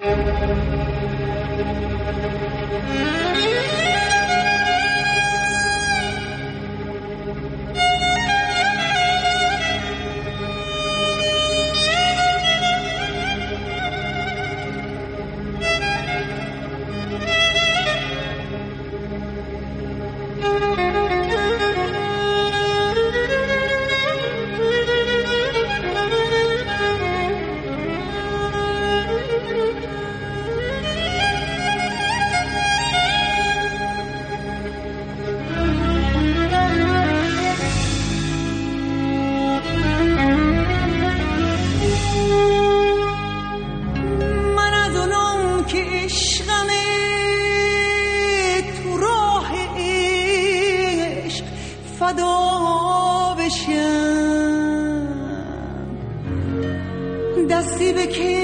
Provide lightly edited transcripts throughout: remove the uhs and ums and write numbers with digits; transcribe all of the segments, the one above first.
دستی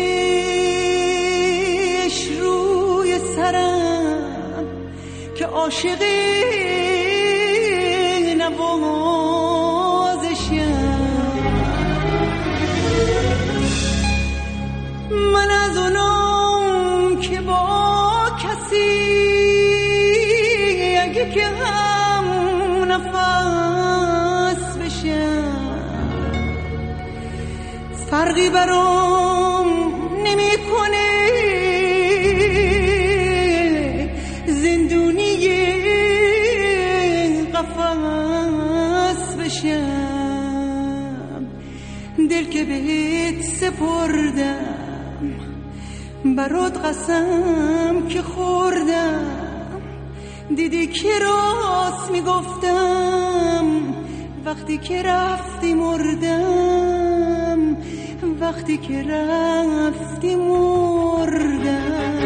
بکش روی سرم که عاشقی نوازشم. من از اونم که با کسی اگه که هم نفس بشم فرقی برام نمیکنه زندونی قفس بشم. دل که بهت سپردم برات قسم که خوردم دیدی که راست میگفتم وقتی که رفتی مردم وقتی که رفتی مردم.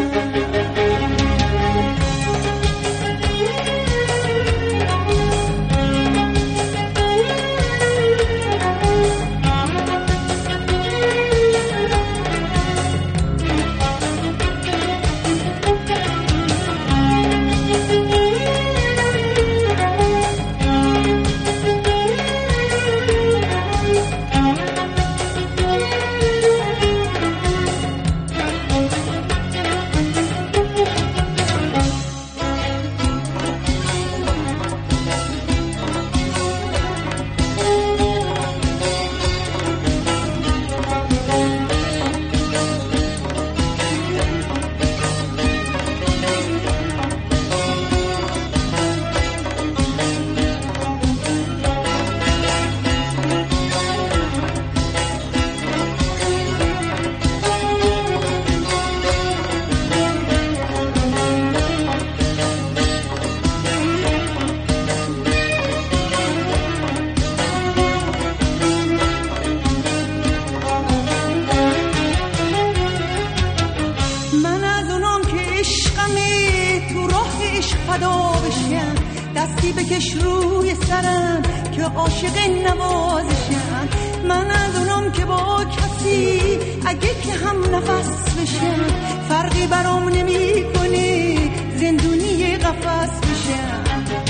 دستی بکش روی سرم که عاشق نوازشم. من از اونم که با کسی اگه که هم نفس بشم فرقی برام نمیکنه زندونی قفس بشم.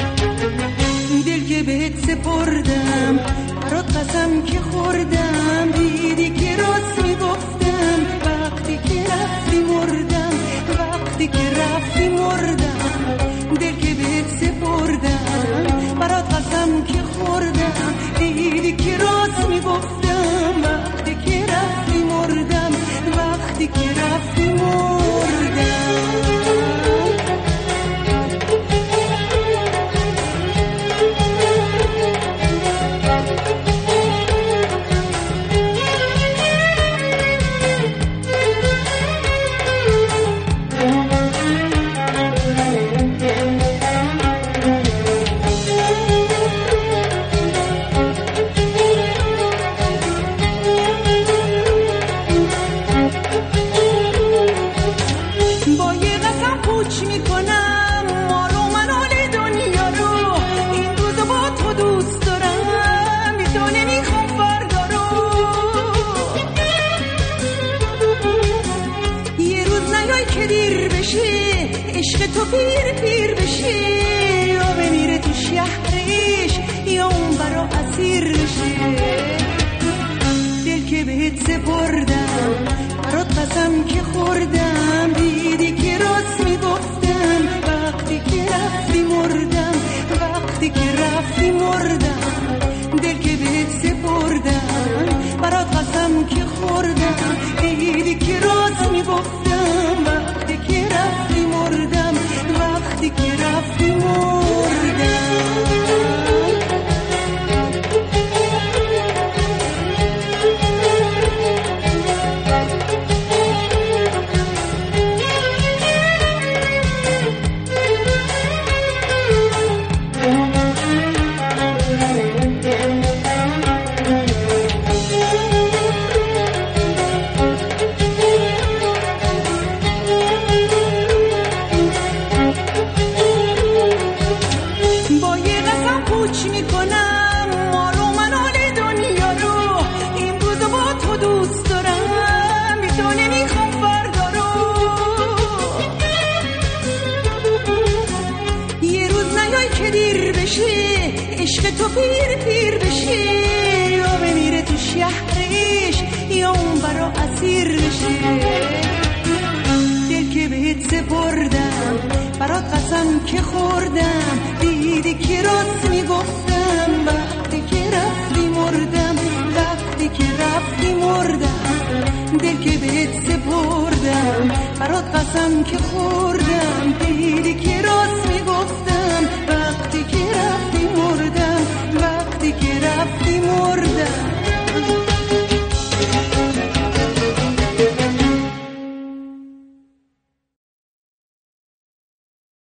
دل که بهت سپردم برات قسم که خوردم دیدی که راست میگفتم وقتی که رفتی مردم وقتی که رفتی مردم. دل که بهت سپردم برات قسم که خوردم دیدی که راست میگفتم وقتی که رفتی مردم وقتی که رفتی مردم. عشق تو پیر بشه یا بمیره تو شهرش یا اون برا اسیر بشه. دل که بهت سپردم برات قسم که خوردم تو پیر بشه یا بمیره تو شهرش یا اون برا اسیر بشه. دل که بهت سپردم برات قسم که خوردم، دیدی که راست میگفتم وقتی که رفتی مردم، وقتی که رفتی مردم. دل که بهت سپردم برات قسم که خوردم،